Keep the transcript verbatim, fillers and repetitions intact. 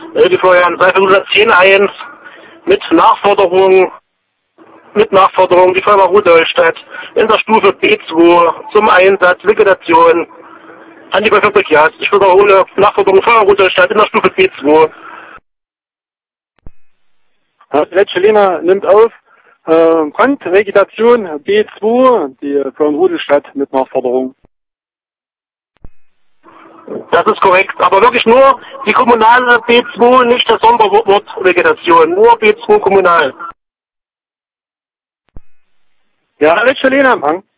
Äh, die Florian Seifert zehn eins mit Nachforderung, mit Nachforderung die Firma Rudolstadt in der Stufe B zwei zum Einsatz Liquidation an die Verkehr. Ich wiederhole, Nachforderung Firma Rudolstadt in der Stufe B zwei. Letschelina nimmt auf, äh, Brandvegetation B zwei, die von Rudolstadt mit Nachforderung. Das ist korrekt, aber wirklich nur die kommunale B zwei, nicht das Sonderwort Vegetation, nur B zwei kommunal. Ja, Letschelina am Hang.